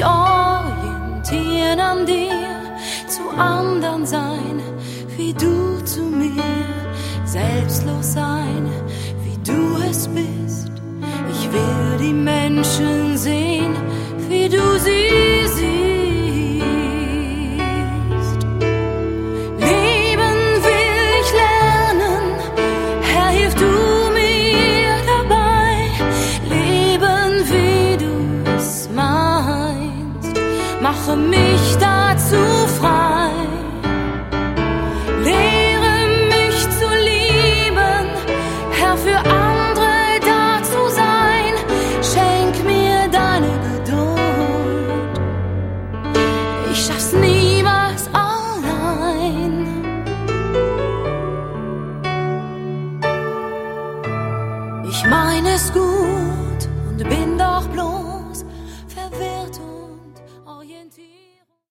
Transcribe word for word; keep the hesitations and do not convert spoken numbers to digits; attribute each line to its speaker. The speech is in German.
Speaker 1: mich orientieren an dir, zu anderen sein, wie du zu mir, selbstlos sein, wie du es bist. Ich will die Menschen sehen, wie du sie siehst. Leben will ich lernen, Herr, hilf du mir dabei. Leben, wie du es meinst, mache mich dazu frei. Lehre mich zu lieben, Herr, für andere da zu sein. Schenk mir deine Geduld, ich schaff's niemals allein. Ich meine es gut